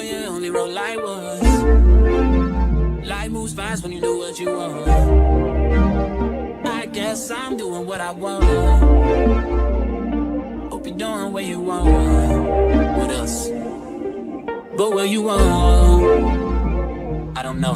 for you, only roll like was. Life moves fast when you do what you want. I guess I'm doing what I want. Hope you're doing what you want. What else? But what you want, I don't know.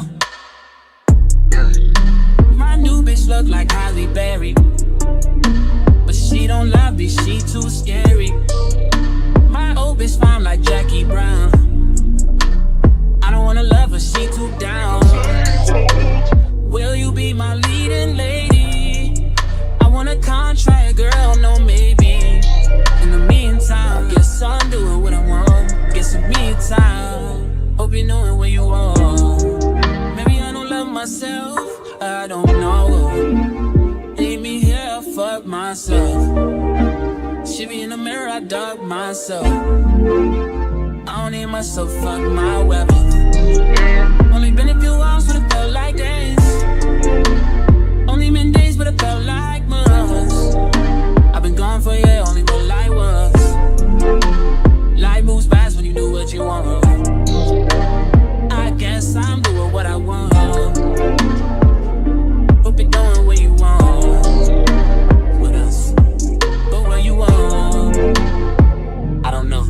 My new bitch look like Halle Berry, but she don't love me, she too scary. My old bitch fine like Jackie Brown. I don't wanna love her, she too down. Will you be my leading lady? I want a contract, girl, no maybe. In the meantime, guess I'm doing what I want. Get some me time. Hope you knowing what you want. Maybe I don't love myself, I don't know. Leave me here, fuck myself. She be in the mirror, I dug myself. I don't need myself, fuck my weapon. Only been a few hours, but it felt like days. Only been days, but it felt like months. I've been gone for yeah, only what life was. Life moves fast when you do what you want. I guess I'm doing what I want. Hope you're doing what you want. What else? But what you want, I don't know.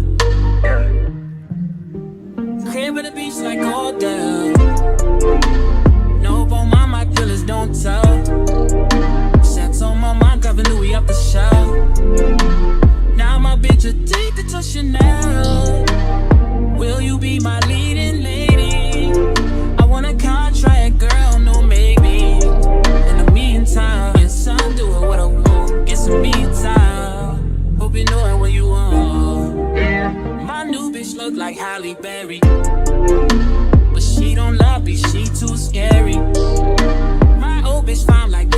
Crib at the beach like Odell. No, but my killers don't tell. Shots on my mind, cover Louis up the shelf. Now my bitch addicted to Chanel. Will you be my leading lady? I want a contract, girl, no maybe. In the meantime, yes, I'm doing what I want. Get some me time. Hope you knowing what you want. My new bitch look like Halle Berry, but she don't love me, she too scary. My old bitch fine like